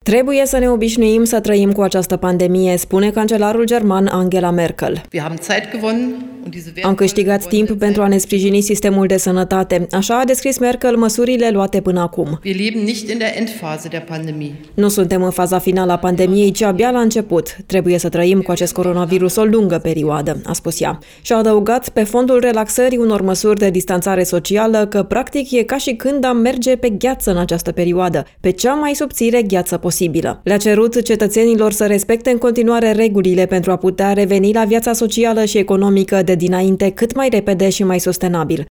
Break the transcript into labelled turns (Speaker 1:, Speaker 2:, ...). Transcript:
Speaker 1: Trebuie să ne obișnuim să trăim cu această pandemie, spune cancelarul german Angela Merkel. Am câștigat timp pentru a ne sprijini sistemul de sănătate. Așa a descris Merkel măsurile luate până acum. Nu suntem în faza finală a pandemiei, ci abia la început. Trebuie să trăim cu acest coronavirus o lungă perioadă, a spus ea. Și a adăugat pe fondul relaxării unor măsuri de distanțare socială că practic e ca și când am merge pe gheață în această perioadă, pe cea mai subțire gheață posibilă. Le-a cerut cetățenilor să respecte în continuare regulile pentru a putea reveni la viața socială și economică de dinainte cât mai repede și mai sustenabil.